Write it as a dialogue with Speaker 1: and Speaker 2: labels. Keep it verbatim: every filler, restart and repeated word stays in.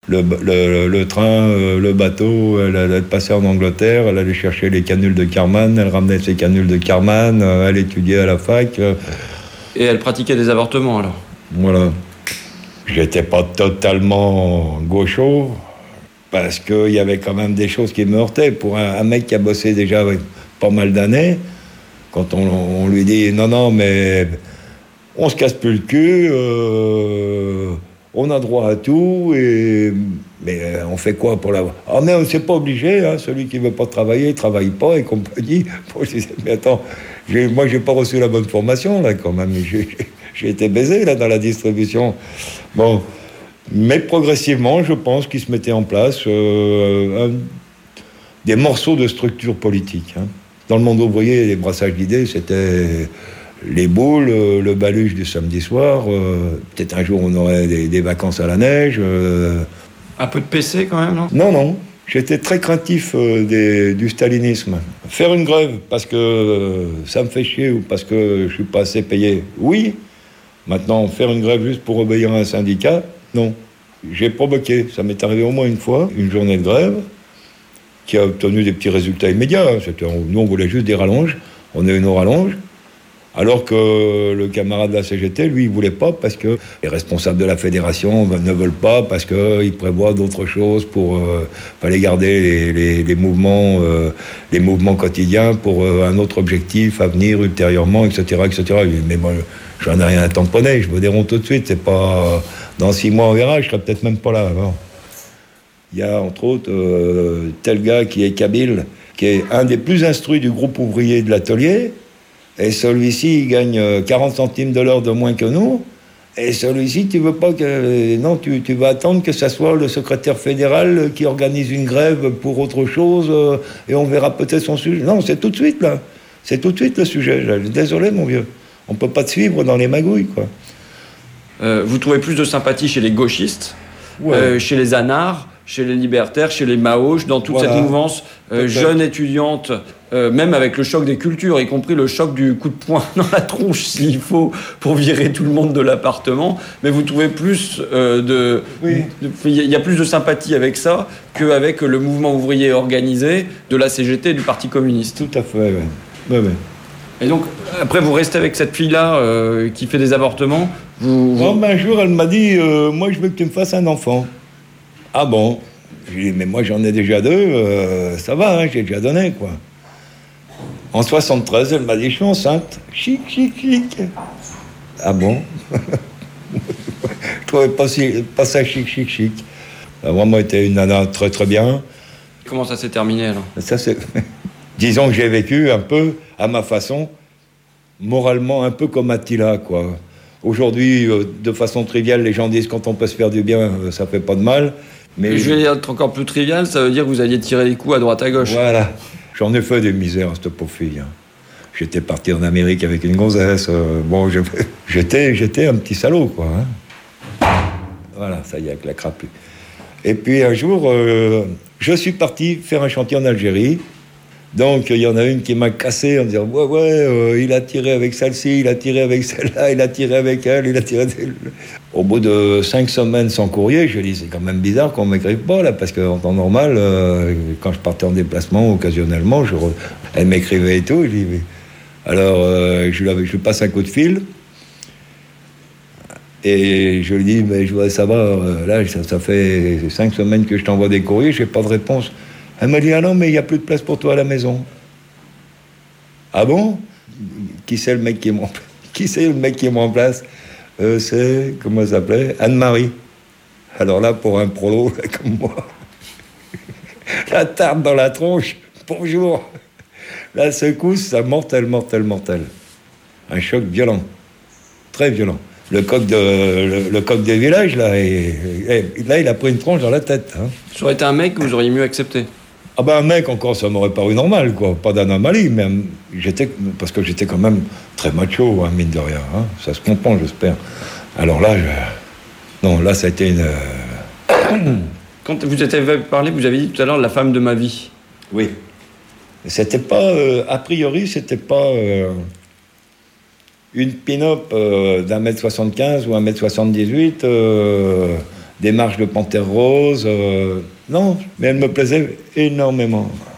Speaker 1: le, le, le train, euh, le bateau, elle, elle passait en Angleterre, elle allait chercher les canules de Karman, elle ramenait ses canules de Karman, euh, elle étudiait à la fac. Euh.
Speaker 2: Et elle pratiquait des avortements alors?
Speaker 1: Voilà. J'étais pas totalement gaucho, parce qu'il y avait quand même des choses qui me heurtaient. Pour un, un mec qui a bossé déjà avec pas mal d'années, quand on, on lui dit non, non, mais on se casse plus le cul, euh, on a droit à tout, et, mais on fait quoi pour l'avoir? Ah, mais on c'est pas obligé, hein, celui qui veut pas travailler, il travaille pas, et compagnie. Bon, je disais, mais attends, j'ai, moi j'ai pas reçu la bonne formation, là, quand même. J'ai, j'ai été baisé, là, dans la distribution. Bon. Mais progressivement, je pense qu'il se mettait en place euh, un, des morceaux de structure politique. Hein. Dans le monde ouvrier, les brassages d'idées, c'était les boules, euh, le baluche du samedi soir. Euh, peut-être un jour, on aurait des, des vacances à la neige. Euh...
Speaker 2: Un peu de P C quand même, non?
Speaker 1: Non, non. J'étais très craintif euh, des, du stalinisme. Faire une grève parce que euh, ça me fait chier ou parce que je suis pas assez payé, oui. Maintenant, faire une grève juste pour obéir à un syndicat, non. J'ai provoqué, ça m'est arrivé au moins une fois, une journée de grève qui a obtenu des petits résultats immédiats. C'était, nous, on voulait juste des rallonges. On a eu nos rallonges. Alors que le camarade de la C G T, lui, il ne voulait pas parce que les responsables de la fédération ne veulent pas, parce qu'ils prévoient d'autres choses pour... Euh, fallait garder les, les, les, mouvements, euh, les mouvements quotidiens pour euh, un autre objectif à venir ultérieurement, et cetera, et cetera. Mais moi, j'en ai rien à tamponner, je me déronde tout de suite. C'est pas... Dans six mois, on verra, je serai peut-être même pas là avant. Il y a, entre autres, euh, tel gars qui est Kabyle, qui est un des plus instruits du groupe ouvrier de l'atelier, et celui-ci, il gagne quarante centimes de l'heure de moins que nous, et celui-ci, tu veux pas que... Non, tu, tu vas attendre que ça soit le secrétaire fédéral qui organise une grève pour autre chose, euh, et on verra peut-être son sujet. Non, c'est tout de suite, là. C'est tout de suite, le sujet. Désolé, mon vieux. On peut pas te suivre dans les magouilles, quoi.
Speaker 2: Euh, vous trouvez plus de sympathie chez les gauchistes, ouais. euh, chez les anards, chez les libertaires, chez les maoches, dans toute voilà. cette mouvance euh, jeune étudiante, euh, même avec le choc des cultures, y compris le choc du coup de poing dans la tronche s'il faut pour virer tout le monde de l'appartement. Mais vous trouvez plus euh, de, oui. Il y a plus de sympathie avec ça qu'avec le mouvement ouvrier organisé de la C G T et du Parti communiste.
Speaker 1: Tout à fait, oui. oui, oui.
Speaker 2: Et donc, après, vous restez avec cette fille-là euh, qui fait des avortements. Vous, vous...
Speaker 1: Non, ben, un jour, elle m'a dit euh, moi, je veux que tu me fasses un enfant. Ah bon? J'ai dit, mais moi, j'en ai déjà deux, euh, ça va, hein, j'ai déjà donné, quoi. En soixante-treize, elle m'a dit, je suis enceinte. Chic, chic, chic. Ah bon? Je trouvais pas, si, pas ça chic, chic, chic. Elle a vraiment été une nana très, très bien.
Speaker 2: Comment ça s'est terminé, alors?
Speaker 1: Ça, c'est... Disons que j'ai vécu un peu, à ma façon, moralement, un peu comme Attila, quoi. Aujourd'hui, euh, de façon triviale, les gens disent quand on peut se faire du bien, euh, ça fait pas de mal. Mais
Speaker 2: je vais être encore plus trivial, ça veut dire que vous alliez tirer les coups à droite à gauche.
Speaker 1: Voilà. J'en ai fait des misères, cette pauvre fille. Hein. J'étais parti en Amérique avec une gonzesse. Euh, bon, je... j'étais, j'étais un petit salaud, quoi. Hein. Voilà, ça y est, avec la crapule. Et puis un jour, euh, je suis parti faire un chantier en Algérie. Donc, il y en a une qui m'a cassé en disant « Ouais, ouais, euh, il a tiré avec celle-ci, il a tiré avec celle-là, il a tiré avec elle, il a tiré... » Au bout de cinq semaines sans courrier, je lui ai dit « C'est quand même bizarre qu'on ne m'écrive pas, là, parce qu'en temps normal, euh, quand je partais en déplacement, occasionnellement, je re... elle m'écrivait et tout. » Je lui dis « Alors, euh, je, lui, je lui passe un coup de fil. » Et je lui dis « Mais je voudrais savoir, euh, là, ça, ça fait cinq semaines que je t'envoie des courriers, je n'ai pas de réponse. » Elle m'a dit « Ah non, mais il n'y a plus de place pour toi à la maison. » Ah bon? Qui c'est le mec qui est en place? Qui c'est le mec qui est en place? euh, C'est, comment elle s'appelait? Anne-Marie. Alors là, pour un prolo comme moi, la tarte dans la tronche, bonjour. La secousse, ça mortel, mortel, mortel. Un choc violent, très violent. Le coq, de, le, le coq des villages, là, et, et, là, il a pris une tronche dans la tête. Hein.
Speaker 2: Ça aurait été un mec que vous auriez mieux accepté.
Speaker 1: Ah ben un mec, encore, ça m'aurait paru normal, quoi. Pas d'anomalie, mais j'étais... Parce que j'étais quand même très macho, hein, mine de rien. Hein. Ça se comprend, j'espère. Alors là, je... Non, là, ça a été une...
Speaker 2: Quand vous avez parlé, vous avez dit tout à l'heure la femme de ma vie.
Speaker 1: Oui. C'était pas... Euh, a priori, c'était pas... Euh, une pin-up euh, d'un mètre soixante-quinze ou un mètre soixante-dix-huit... Euh, des marches de Panthère Rose. Euh, non, mais elle me plaisait énormément.